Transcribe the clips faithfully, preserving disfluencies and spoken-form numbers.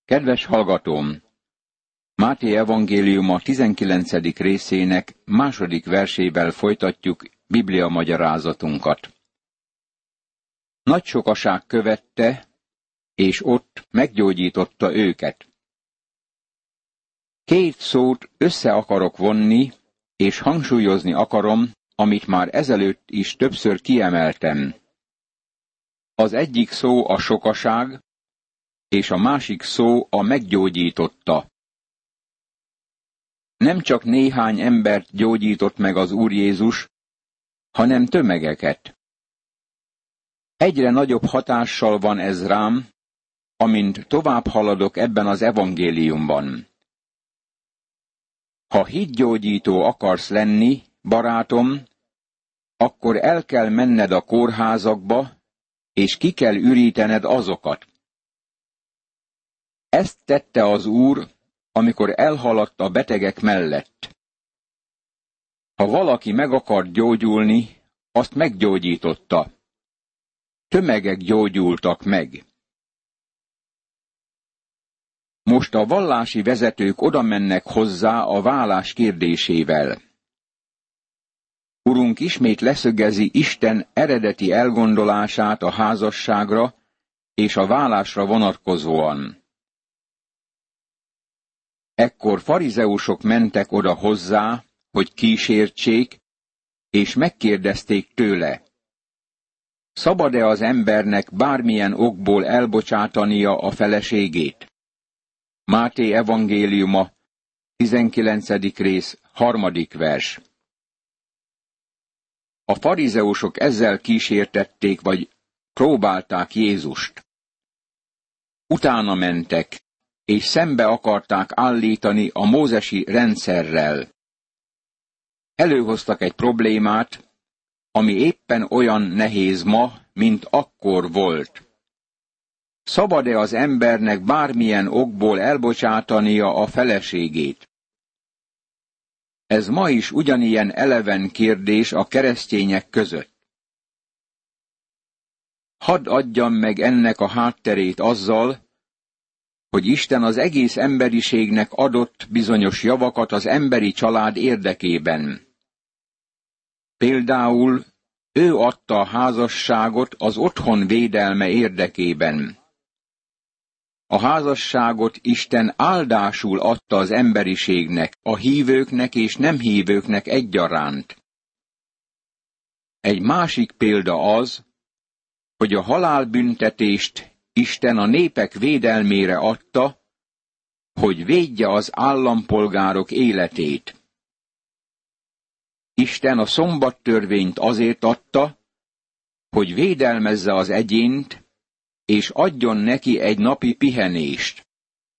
Kedves hallgatóm! Máté evangéliuma tizenkilencedik részének második versével folytatjuk Biblia magyarázatunkat. Nagy sokaság követte, és ott meggyógyította őket. Két szót össze akarok vonni, és hangsúlyozni akarom, amit már ezelőtt is többször kiemeltem. Az egyik szó a sokaság, és a másik szó a meggyógyította. Nem csak néhány embert gyógyított meg az Úr Jézus, hanem tömegeket. Egyre nagyobb hatással van ez rám, amint tovább haladok ebben az evangéliumban. Ha hitgyógyító akarsz lenni, barátom, akkor el kell menned a kórházakba, és ki kell ürítened azokat. Ezt tette az Úr, amikor elhaladt a betegek mellett. Ha valaki meg akart gyógyulni, azt meggyógyította. Tömegek gyógyultak meg. Most a vallási vezetők oda mennek hozzá a válás kérdésével. Urunk ismét leszögezi Isten eredeti elgondolását a házasságra és a válásra vonatkozóan. Ekkor farizeusok mentek oda hozzá, hogy kísértsék, és megkérdezték tőle: szabad-e az embernek bármilyen okból elbocsátania a feleségét? Máté evangéliuma, tizenkilencedik rész, harmadik vers. A farizeusok ezzel kísértették, vagy próbálták Jézust. Utána mentek, és szembe akarták állítani a mózesi rendszerrel. Előhoztak egy problémát, ami éppen olyan nehéz ma, mint akkor volt. Szabad-e az embernek bármilyen okból elbocsátania a feleségét? Ez ma is ugyanilyen eleven kérdés a keresztények között. Hadd adjam meg ennek a hátterét azzal, hogy Isten az egész emberiségnek adott bizonyos javakat az emberi család érdekében. Például ő adta a házasságot az otthon védelme érdekében. A házasságot Isten áldásul adta az emberiségnek, a hívőknek és nem hívőknek egyaránt. Egy másik példa az, hogy a halálbüntetést Isten a népek védelmére adta, hogy védje az állampolgárok életét. Isten a szombattörvényt azért adta, hogy védelmezze az egyént, és adjon neki egy napi pihenést.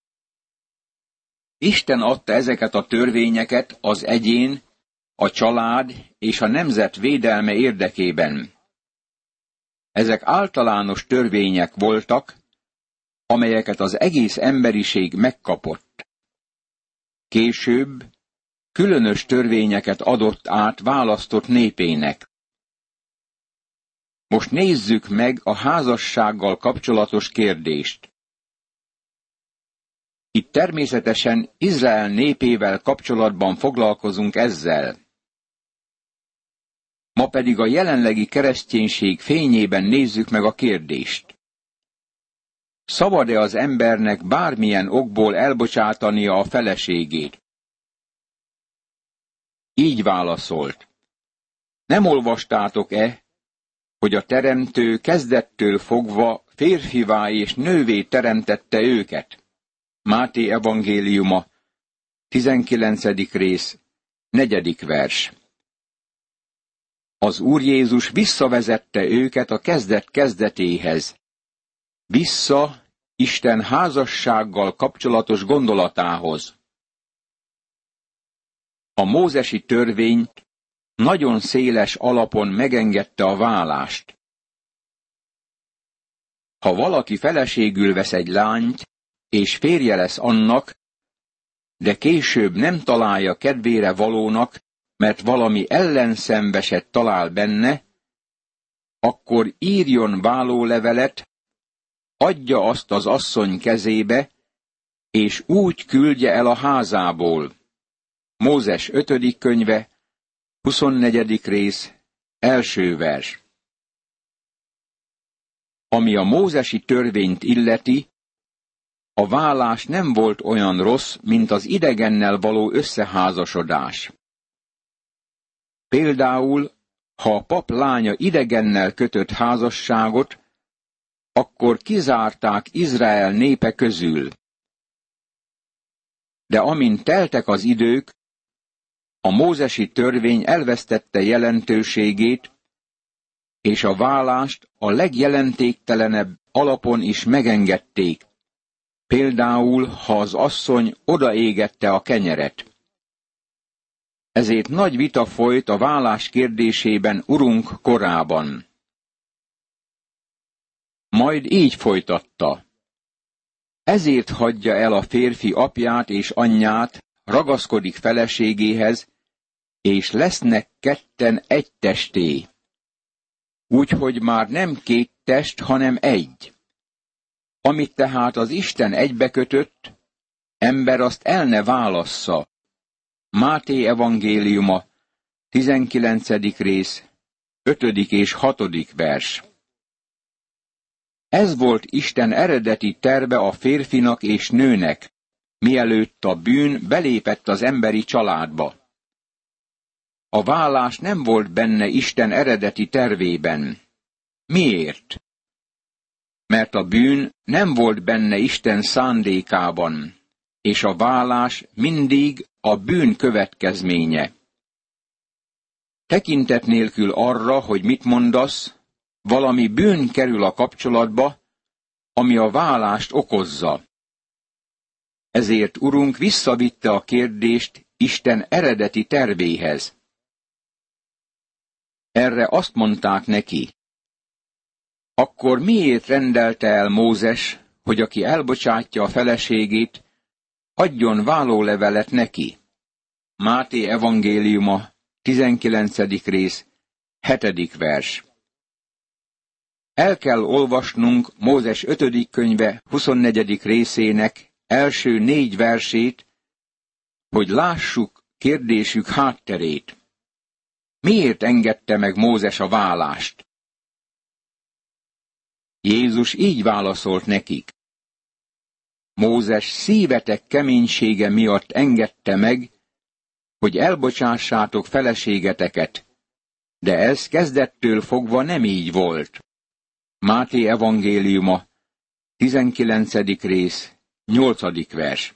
Isten adta ezeket a törvényeket az egyén, a család és a nemzet védelme érdekében. Ezek általános törvények voltak, amelyeket az egész emberiség megkapott. Később különös törvényeket adott át választott népének. Most nézzük meg a házassággal kapcsolatos kérdést. Itt természetesen Izrael népével kapcsolatban foglalkozunk ezzel. Ma pedig a jelenlegi kereszténység fényében nézzük meg a kérdést. Szabad-e az embernek bármilyen okból elbocsátania a feleségét? Így válaszolt: nem olvastátok-e, hogy a Teremtő kezdettől fogva férfivá és nővé teremtette őket? Máté evangéliuma, tizenkilencedik rész, negyedik vers. Az Úr Jézus visszavezette őket a kezdet kezdetéhez. Vissza Isten házassággal kapcsolatos gondolatához. A mózesi törvény nagyon széles alapon megengedte a válást. Ha valaki feleségül vesz egy lányt, és férje lesz annak, de később nem találja kedvére valónak, mert valami ellenszenveset talál benne, akkor írjon válólevelet, adja azt az asszony kezébe, és úgy küldje el a házából. Mózes ötödik könyve, huszonnegyedik rész, első vers. Ami a mózesi törvényt illeti, a válás nem volt olyan rossz, mint az idegennel való összeházasodás. Például, ha a pap lánya idegennel kötött házasságot, akkor kizárták Izrael népe közül. De amint teltek az idők, a mózesi törvény elvesztette jelentőségét, és a válást a legjelentéktelenebb alapon is megengedték, például, ha az asszony odaégette a kenyeret. Ezért nagy vita folyt a válás kérdésében urunk korában. Majd így folytatta. Ezért hagyja el a férfi apját és anyját, ragaszkodik feleségéhez, és lesznek ketten egy testé. Úgyhogy már nem két test, hanem egy. Amit tehát az Isten egybekötött, ember azt el ne válassza. Máté evangéliuma, tizenkilencedik rész, ötödik és hatodik vers. Ez volt Isten eredeti terve a férfinak és nőnek, mielőtt a bűn belépett az emberi családba. A válás nem volt benne Isten eredeti tervében. Miért? Mert a bűn nem volt benne Isten szándékában, és a válás mindig a bűn következménye. Tekintet nélkül arra, hogy mit mondasz, valami bűn kerül a kapcsolatba, ami a válást okozza. Ezért Urunk visszavitte a kérdést Isten eredeti tervéhez. Erre azt mondták neki, akkor miért rendelte el Mózes, hogy aki elbocsátja a feleségét, adjon vállólevelet neki? Máté evangéliuma, tizenkilencedik rész, hetedik vers. El kell olvasnunk Mózes ötödik könyve huszonnegyedik részének első négy versét, hogy lássuk kérdésük hátterét. Miért engedte meg Mózes a válást? Jézus így válaszolt nekik. Mózes szívetek keménysége miatt engedte meg, hogy elbocsássátok feleségeteket, de ez kezdettől fogva nem így volt. Máté evangéliuma, tizenkilencedik rész, nyolcadik vers.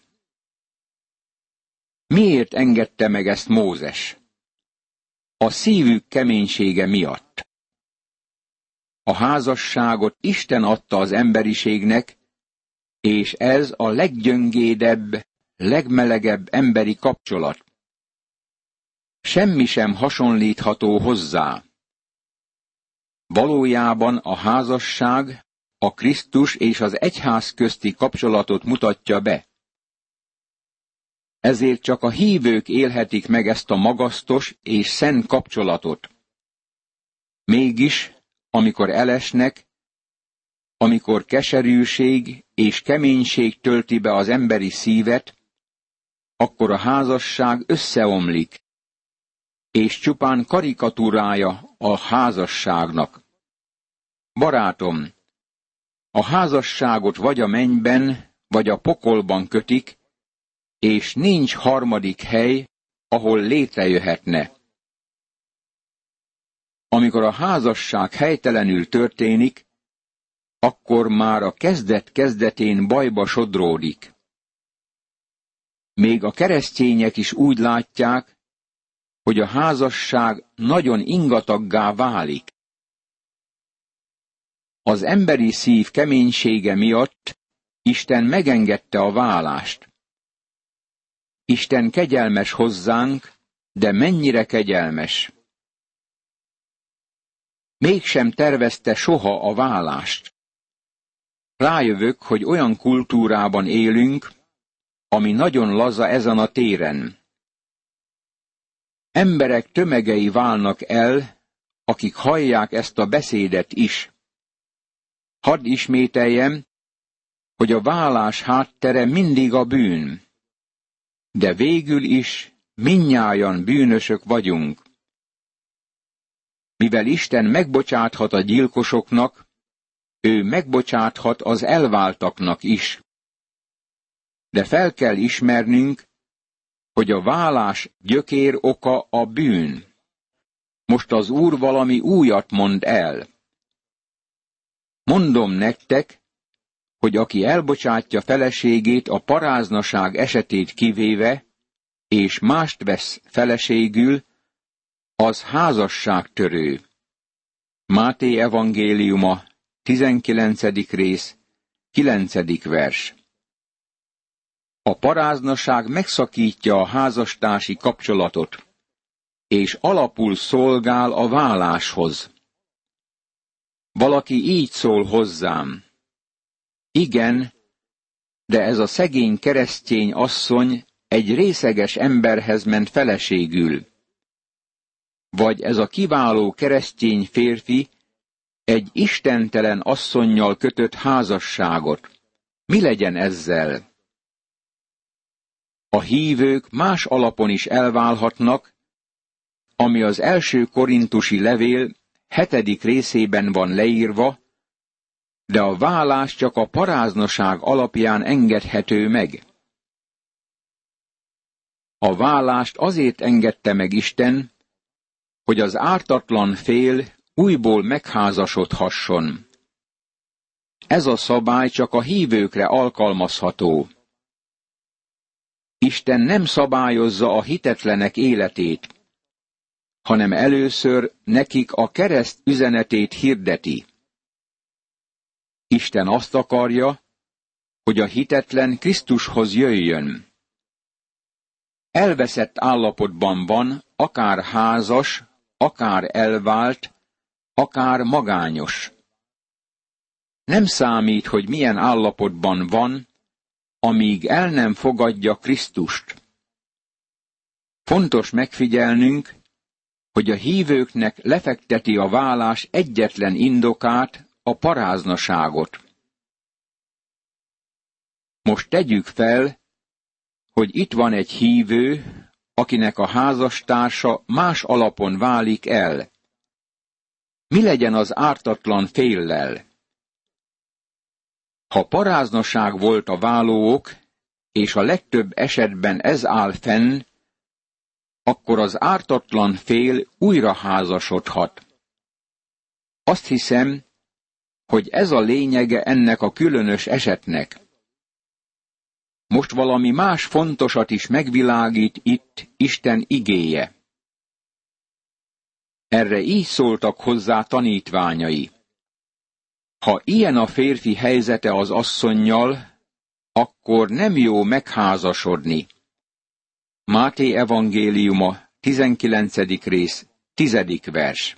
Miért engedte meg ezt Mózes? A szívük keménysége miatt. A házasságot Isten adta az emberiségnek, és ez a leggyöngédebb, legmelegebb emberi kapcsolat. Semmi sem hasonlítható hozzá. Valójában a házasság a Krisztus és az egyház közti kapcsolatot mutatja be. Ezért csak a hívők élhetik meg ezt a magasztos és szent kapcsolatot. Mégis, amikor elesnek, amikor keserűség és keménység tölti be az emberi szívet, akkor a házasság összeomlik, és csupán karikatúrája a házasságnak. Barátom, a házasságot vagy a mennyben, vagy a pokolban kötik, és nincs harmadik hely, ahol létrejöhetne. Amikor a házasság helytelenül történik, akkor már a kezdet-kezdetén bajba sodródik. Még a keresztények is úgy látják, hogy a házasság nagyon ingataggá válik. Az emberi szív keménysége miatt Isten megengedte a válást. Isten kegyelmes hozzánk, de mennyire kegyelmes. Mégsem tervezte soha a válást. Rájövök, hogy olyan kultúrában élünk, ami nagyon laza ezen a téren. Emberek tömegei válnak el, akik hallják ezt a beszédet is. Hadd ismételjem, hogy a válás háttere mindig a bűn. De végül is mindnyájan bűnösök vagyunk. Mivel Isten megbocsáthat a gyilkosoknak, ő megbocsáthat az elváltaknak is. De fel kell ismernünk, hogy a válás gyökér oka a bűn. Most az Úr valami újat mond el. Mondom nektek, hogy aki elbocsátja feleségét a paráznaság esetét kivéve, és mást vesz feleségül, az házasságtörő. Máté evangéliuma, tizenkilencedik rész, kilencedik vers. A paráznaság megszakítja a házastársi kapcsolatot, és alapul szolgál a váláshoz. Valaki így szól hozzám: igen, de ez a szegény keresztény asszony egy részeges emberhez ment feleségül. Vagy ez a kiváló keresztény férfi egy istentelen asszonnyal kötött házasságot. Mi legyen ezzel? A hívők más alapon is elválhatnak, ami az első korintusi levél hetedik részében van leírva, de a válás csak a paráznaság alapján engedhető meg. A válást azért engedte meg Isten, hogy az ártatlan fél újból megházasodhasson. Ez a szabály csak a hívőkre alkalmazható. Isten nem szabályozza a hitetlenek életét, hanem először nekik a kereszt üzenetét hirdeti. Isten azt akarja, hogy a hitetlen Krisztushoz jöjjön. Elveszett állapotban van, akár házas, akár elvált, akár magányos. Nem számít, hogy milyen állapotban van, amíg el nem fogadja Krisztust. Fontos megfigyelnünk, hogy a hívőknek lefekteti a válás egyetlen indokát, a paráznaságot. Most tegyük fel, hogy itt van egy hívő, akinek a házastársa más alapon válik el. Mi legyen az ártatlan féllel? Ha paráznaság volt a válóok, és a legtöbb esetben ez áll fenn, akkor az ártatlan fél újra házasodhat. Azt hiszem, hogy ez a lényege ennek a különös esetnek. Most valami más fontosat is megvilágít itt Isten igéje. Erre így szóltak hozzá tanítványai: ha ilyen a férfi helyzete az asszonnyal, akkor nem jó megházasodni. Máté evangéliuma, tizenkilencedik rész, tizedik vers.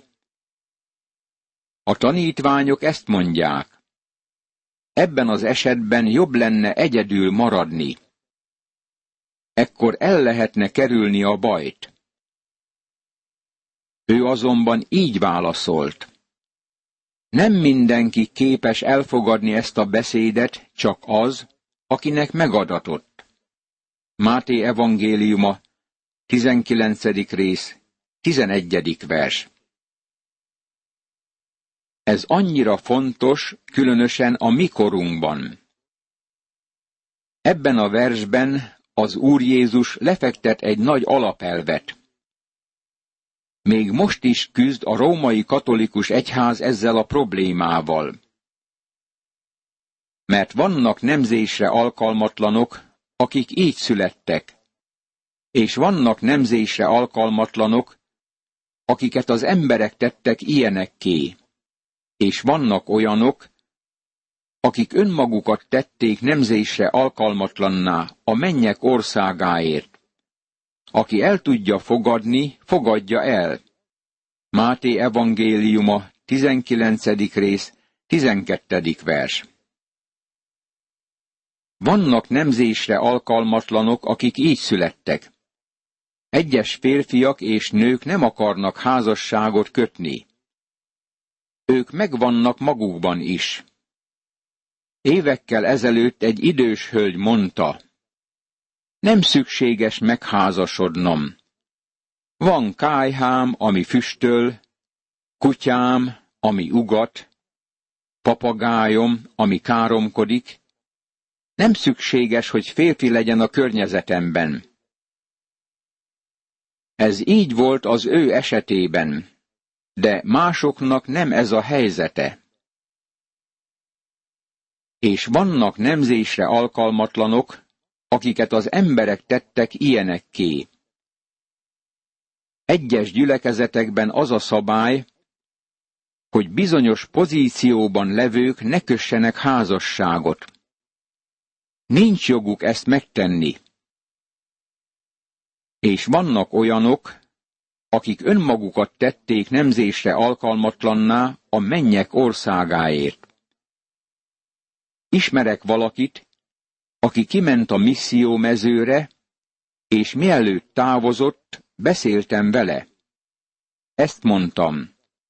A tanítványok ezt mondják: ebben az esetben jobb lenne egyedül maradni. Ekkor el lehetne kerülni a bajt. Ő azonban így válaszolt: nem mindenki képes elfogadni ezt a beszédet, csak az, akinek megadatott. Máté evangéliuma, tizenkilencedik rész, tizenegyedik vers. Ez annyira fontos, különösen a mi korunkban. Ebben a versben az Úr Jézus lefektet egy nagy alapelvet. Még most is küzd a római katolikus egyház ezzel a problémával. Mert vannak nemzésre alkalmatlanok, akik így születtek, és vannak nemzésre alkalmatlanok, akiket az emberek tettek ilyenekké, és vannak olyanok, akik önmagukat tették nemzésre alkalmatlanná a mennyek országáért. Aki el tudja fogadni, fogadja el. Máté evangéliuma, tizenkilencedik rész, tizenkettedik vers. Vannak nemzésre alkalmatlanok, akik így születtek. Egyes férfiak és nők nem akarnak házasságot kötni. Ők megvannak magukban is. Évekkel ezelőtt egy idős hölgy mondta, nem szükséges megházasodnom. Van kályhám, ami füstöl, kutyám, ami ugat, papagájom, ami káromkodik. Nem szükséges, hogy férfi legyen a környezetemben. Ez így volt az ő esetében, de másoknak nem ez a helyzete. És vannak nemzésre alkalmatlanok, akiket az emberek tettek ilyenekké. Egyes gyülekezetekben az a szabály, hogy bizonyos pozícióban levők ne kössenek házasságot. Nincs joguk ezt megtenni. És vannak olyanok, akik önmagukat tették nemzésre alkalmatlanná a mennyek országáért. Ismerek valakit, aki kiment a misszió mezőre, és mielőtt távozott, beszéltem vele. Ezt mondtam.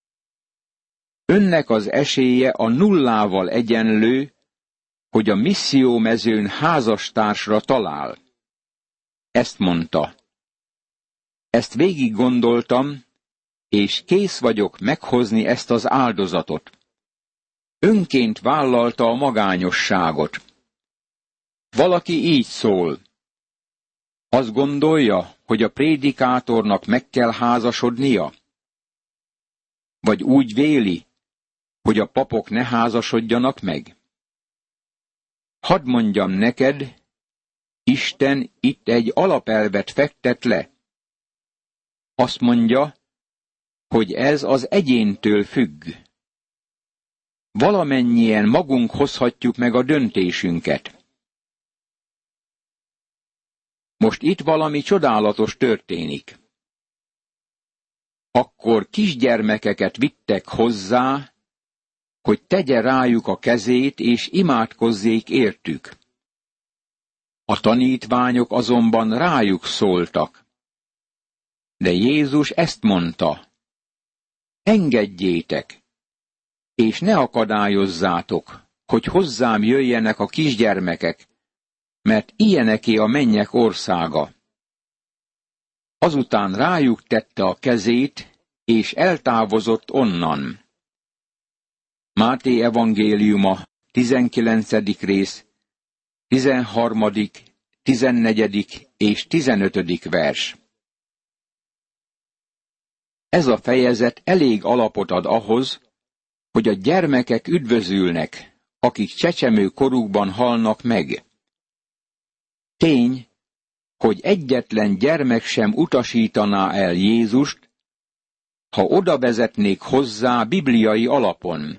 Önnek az esélye a nullával egyenlő, hogy a misszió mezőn házastársra talál. Ezt mondta. Ezt végig gondoltam, és kész vagyok meghozni ezt az áldozatot. Önként vállalta a magányosságot. Valaki így szól. Azt gondolja, hogy a prédikátornak meg kell házasodnia? Vagy úgy véli, hogy a papok ne házasodjanak meg? Hadd mondjam neked, Isten itt egy alapelvet fektet le. Azt mondja, hogy ez az egyéntől függ. Valamennyien magunk hozhatjuk meg a döntésünket. Most itt valami csodálatos történik. Akkor kisgyermekeket vittek hozzá, hogy tegye rájuk a kezét, és imádkozzék értük. A tanítványok azonban rájuk szóltak. De Jézus ezt mondta, engedjétek, és ne akadályozzátok, hogy hozzám jöjjenek a kisgyermekek, mert ilyeneké a mennyek országa. Azután rájuk tette a kezét, és eltávozott onnan. Máté evangéliuma, tizenkilencedik rész, tizenharmadik, tizennegyedik és tizenötödik vers. Ez a fejezet elég alapot ad ahhoz, hogy a gyermekek üdvözülnek, akik csecsemő korukban halnak meg. Tény, hogy egyetlen gyermek sem utasítaná el Jézust, ha oda vezetnék hozzá bibliai alapon.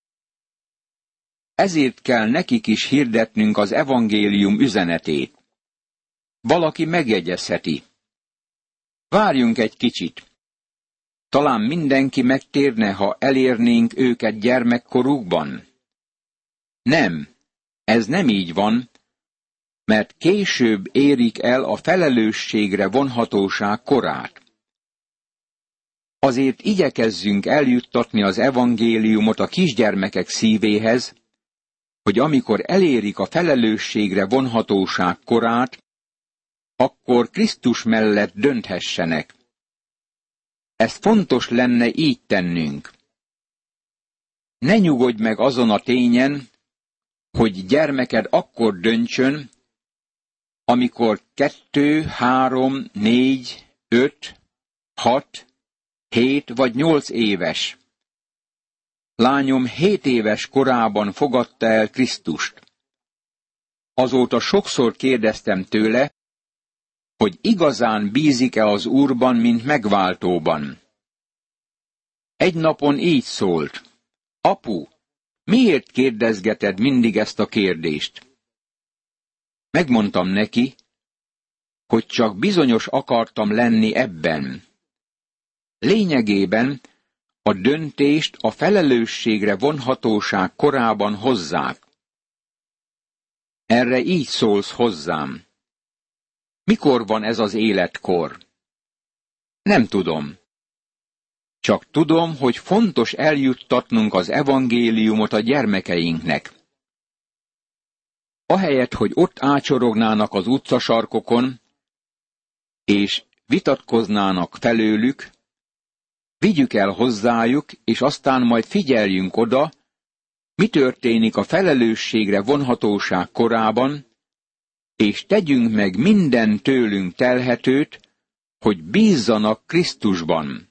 Ezért kell nekik is hirdetnünk az evangélium üzenetét. Valaki megjegyezheti. Várjunk egy kicsit. Talán mindenki megtérne, ha elérnénk őket gyermekkorukban? Nem, ez nem így van, mert később érik el a felelősségre vonhatóság korát. Azért igyekezzünk eljuttatni az evangéliumot a kisgyermekek szívéhez, hogy amikor elérik a felelősségre vonhatóság korát, akkor Krisztus mellett dönthessenek. Ez fontos lenne így tennünk. Ne nyugodj meg azon a tényen, hogy gyermeked akkor döntsön, amikor kettő, három, négy, öt, hat, hét vagy nyolc éves. Lányom hét éves korában fogadta el Krisztust. Azóta sokszor kérdeztem tőle, hogy igazán bízik-e az Úrban, mint megváltóban. Egy napon így szólt, apu, miért kérdezgeted mindig ezt a kérdést? Megmondtam neki, hogy csak bizonyos akartam lenni ebben. Lényegében a döntést a felelősségre vonhatóság korában hozzák. Erre így szólsz hozzám. Mikor van ez az életkor? Nem tudom. Csak tudom, hogy fontos eljuttatnunk az evangéliumot a gyermekeinknek. Ahelyett, hogy ott ácsorognának az utcasarkokon, és vitatkoznának felőlük, vigyük el hozzájuk, és aztán majd figyeljünk oda, mi történik a felelősségre vonhatóság korában, és tegyünk meg minden tőlünk telhetőt, hogy bízzanak Krisztusban.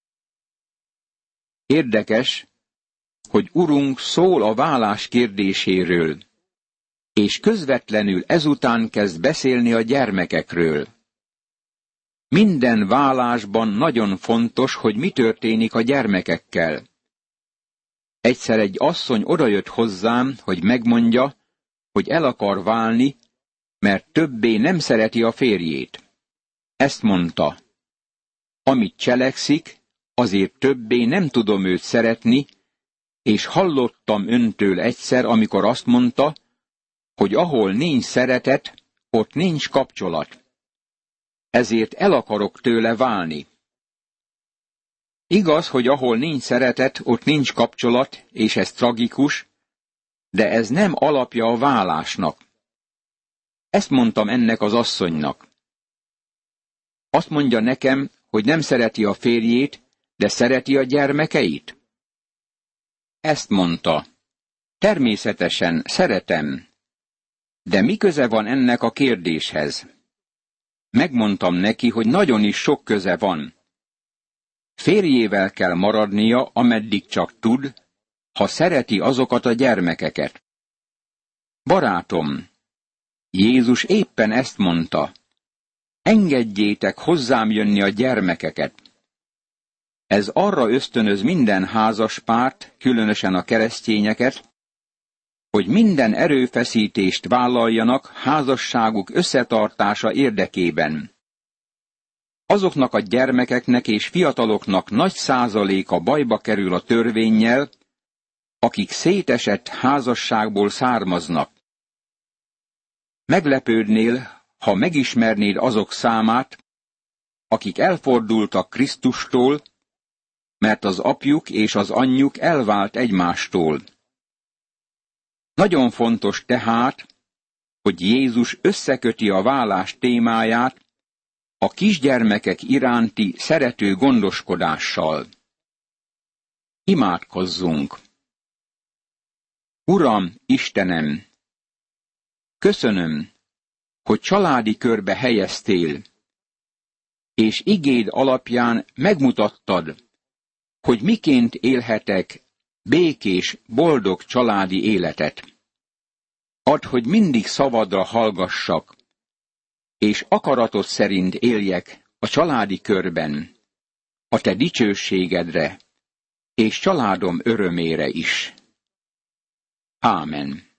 Érdekes, hogy Urunk szól a válás kérdéséről, és közvetlenül ezután kezd beszélni a gyermekekről. Minden válásban nagyon fontos, hogy mi történik a gyermekekkel. Egyszer egy asszony odajött hozzám, hogy megmondja, hogy el akar válni, mert többé nem szereti a férjét. Ezt mondta: amit cselekszik, azért többé nem tudom őt szeretni, és hallottam öntől egyszer, amikor azt mondta, hogy ahol nincs szeretet, ott nincs kapcsolat. Ezért el akarok tőle válni. Igaz, hogy ahol nincs szeretet, ott nincs kapcsolat, és ez tragikus, de ez nem alapja a válásnak. Ezt mondtam ennek az asszonynak. Azt mondja nekem, hogy nem szereti a férjét, de szereti a gyermekeit? Ezt mondta: természetesen szeretem, de mi köze van ennek a kérdéshez? Megmondtam neki, hogy nagyon is sok köze van. Férjével kell maradnia, ameddig csak tud, ha szereti azokat a gyermekeket. Barátom, Jézus éppen ezt mondta: engedjétek hozzám jönni a gyermekeket. Ez arra ösztönöz minden házaspárt, különösen a keresztényeket, hogy minden erőfeszítést vállaljanak házasságuk összetartása érdekében. Azoknak a gyermekeknek és fiataloknak nagy százaléka bajba kerül a törvénnyel, akik szétesett házasságból származnak. Meglepődnél, ha megismernéd azok számát, akik elfordultak Krisztustól, mert az apjuk és az anyjuk elvált egymástól. Nagyon fontos tehát, hogy Jézus összeköti a válás témáját a kisgyermekek iránti szerető gondoskodással. Imádkozzunk! Uram, Istenem! Köszönöm, hogy családi körbe helyeztél, és igéd alapján megmutattad, hogy miként élhetek békés, boldog családi életet. Add, hogy mindig szavadra hallgassak, és akaratod szerint éljek a családi körben, a te dicsőségedre, és családom örömére is. Ámen.